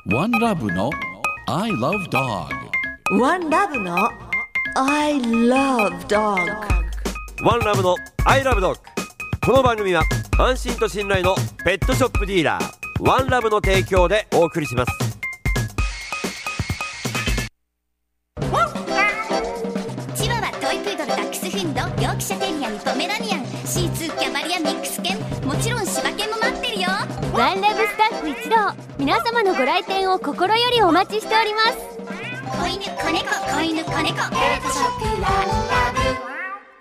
One Love の I Love Dog。 One Love の I Love Dog。 ワンラブのアイラブドッグ。この番組は安心と信頼のペットショップディーラーワンラブの提供でお送りします。 チワワ、トイプードル、ダックスフンド、ヨークシャテリアン、ポメラニアン、シーツー、キャバリア、ミックス犬、もちろん柴犬も待ってるよ。 ワンラブスタッフ一同、皆様のご来店を心よりお待ちしております。 子犬、子猫、子犬、子猫、ペットショップワンラブ。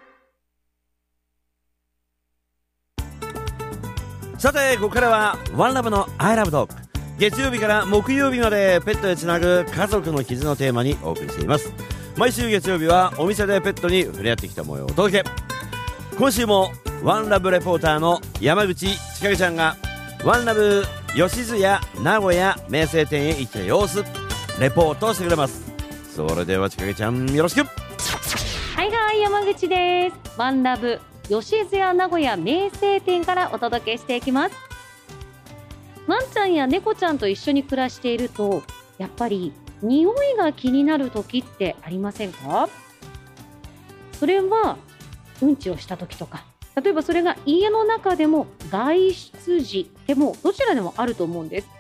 さてここからはワンラブのアイラブドッグ。月曜日から木曜日までペットへつなぐ家族の絆をテーマにお送りしています。毎週月曜日はお店でペットに触れ合ってきた模様をお届け。今週もワンラブレポーターの山口千景ちゃんがワンラブ吉津屋名古屋名声店へ行った様子レポートしてくれます。それでは千景ちゃんよろしく。 はいはい、山口です。ワンラブ吉津屋名古屋名声店からお届けしていきます。ワンちゃんや猫ちゃんと一緒に暮らしていると、やっぱり匂いが気になる時ってありませんか？それはうんちをした時とか、例えばそれが家の中でも外出時でもどちらでもあると思うんです。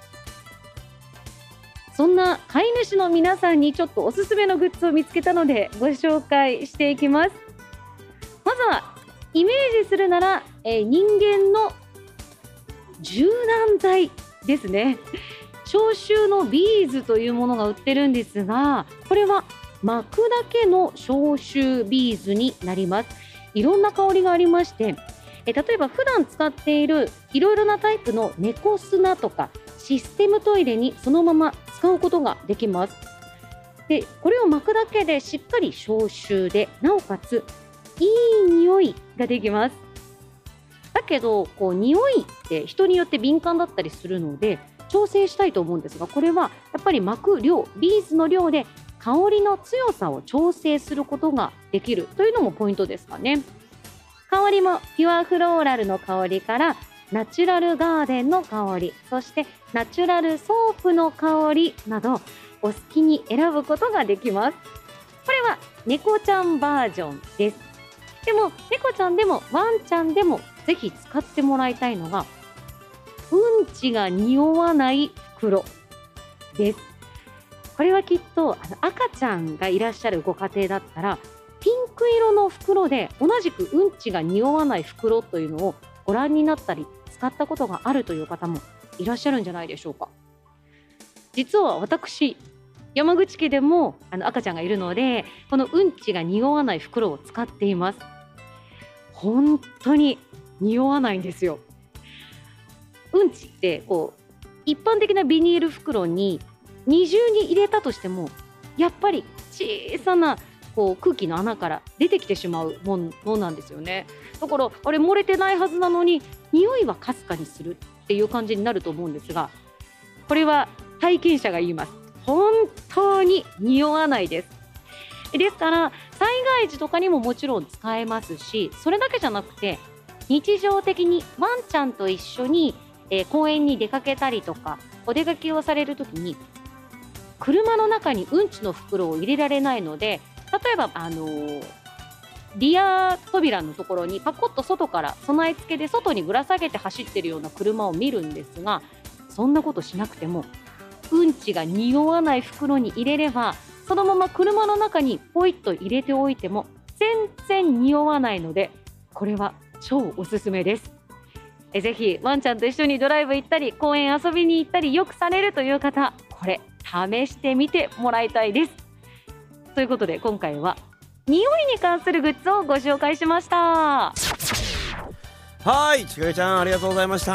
そんな飼い主の皆さんにちょっとおすすめのグッズを見つけたのでご紹介していきます。まずはイメージするなら、人間の柔軟剤ですね。消臭のビーズというものが売ってるんですが、これは巻くだけの消臭ビーズになります。いろんな香りがありまして、例えば普段使っているいろいろなタイプの猫砂とかシステムトイレにそのまま使うことができます。で、これを巻くだけでしっかり消臭で、なおかついい匂いができます。だけど匂いって人によって敏感だったりするので調整したいと思うんですが、これはやっぱり巻く量、ビーズの量で香りの強さを調整することができるというのもポイントですかね。香りもピュアフローラルの香りからナチュラルガーデンの香り、そしてナチュラルソープの香りなどお好きに選ぶことができます。これは猫ちゃんバージョンです。でも猫ちゃんでもワンちゃんでもぜひ使ってもらいたいのがうんちが匂わない袋です。これはきっと赤ちゃんがいらっしゃるご家庭だったらピンク色の袋で同じくうんちが匂わない袋というのをご覧になったり使ったことがあるという方もいらっしゃるんじゃないでしょうか。実は私山口家でも赤ちゃんがいるので、このうんちが匂わない袋を使っています。本当に匂わないんですよ。うんちって一般的なビニール袋に二重に入れたとしてもやっぱり小さな空気の穴から出てきてしまうものなんですよね。だからあれ漏れてないはずなのに匂いはかすかにするっていう感じになると思うんですが、これは体験者が言います。本当に匂わないです。ですから災害時とかにももちろん使えますし、それだけじゃなくて日常的にワンちゃんと一緒に、公園に出かけたりとかお出かけをされるときに車の中にうんちの袋を入れられないので、例えばリア扉のところにパコッと外から備え付けで外にぶら下げて走ってるような車を見るんですが、そんなことしなくてもうんちが匂わない袋に入れればそのまま車の中にポイッと入れておいても全然匂わないので、これは超おすすめです。ぜひワンちゃんと一緒にドライブ行ったり公園遊びに行ったりよくされるという方、これ試してみてもらいたいです。ということで今回は匂いに関するグッズをご紹介しました。 はい、ちかげちゃんありがとうございました。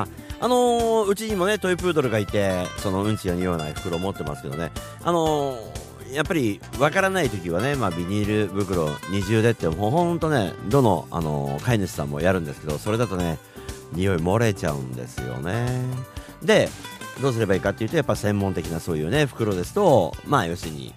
うちにもねトイプードルがいて、そのうんちが匂わない袋を持ってますけどね、やっぱりわからない時はね、ビニール袋二重でってもうほんとね、どの飼い主さんもやるんですけど、それだとね匂い漏れちゃうんですよね。でどうすればいいかっていうと、やっぱ専門的なそういうね袋ですと、要するに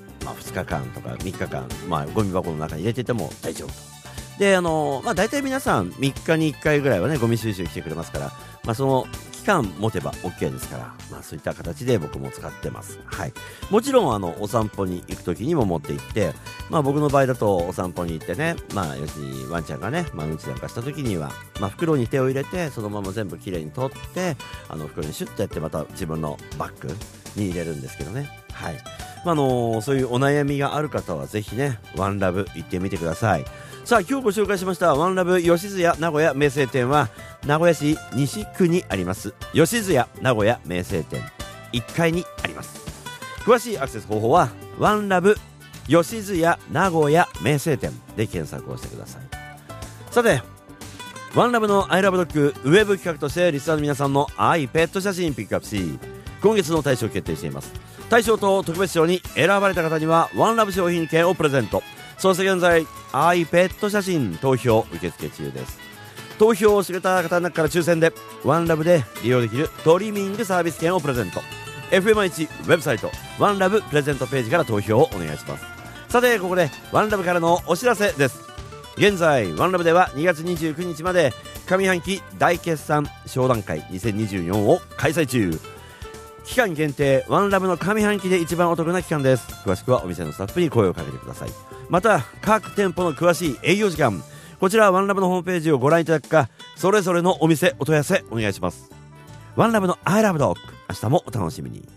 2日間とか3日間、ゴミ箱の中に入れてても大丈夫と。で大体皆さん3日に1回ぐらいはねゴミ収集来てくれますから、その期間持てば OK ですから、そういった形で僕も使ってます。はい。もちろんお散歩に行く時にも持って行って、僕の場合だとお散歩に行ってね、要するにワンちゃんがね、うんちなんかした時には、袋に手を入れてそのまま全部きれいに取って袋にシュッとやってまた自分のバッグに入れるんですけどね。はい。そういうお悩みがある方はぜひね、ワンラブ行ってみてください。さあ、今日ご紹介しましたワンラブ吉津屋名古屋名声店は名古屋市西区にあります吉津屋名古屋名声店1階にあります。詳しいアクセス方法はワンラブ吉津屋名古屋名声店で検索をしてください。さて、ワンラブのアイラブドッグウェブ企画としてリスナーの皆さんの愛ペット写真ピックアップし、今月の大賞を決定しています。大賞と特別賞に選ばれた方にはワンラブ商品券をプレゼント。そして現在愛ペット写真投票受付中です。投票をしてくれた方の中から抽選でワンラブで利用できるトリミングサービス券をプレゼント。 FM1 ウェブサイトワンラブプレゼントページから投票をお願いします。さて、ここでワンラブからのお知らせです。現在ワンラブでは2月29日まで上半期大決算商談会2024を開催中。期間限定ワンラブの上半期で一番お得な期間です。詳しくはお店のスタッフに声をかけてください。また各店舗の詳しい営業時間、こちらはワンラブのホームページをご覧いただくか、それぞれのお店お問い合わせお願いします。ワンラブのアイラブドッグ、明日もお楽しみに。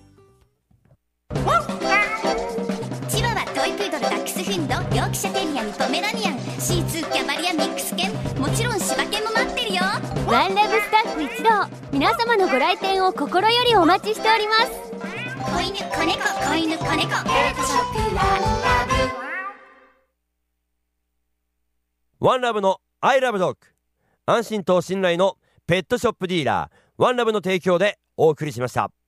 チワワ、トイプードル、ダックスフンド、ヨークシャテリアにポメラニアン、シーツー、キャバリア、ミックス犬、もちろん柴犬も待ってるよ。 ワンラブスタッフ一同、皆様のご来店を心よりお待ちしております。 子犬、子猫、子犬、子猫、ペットショップワンラブ。 ワンラブのアイラブドッグ、安心と信頼のペットショップディーラーワンラブの提供でお送りしました。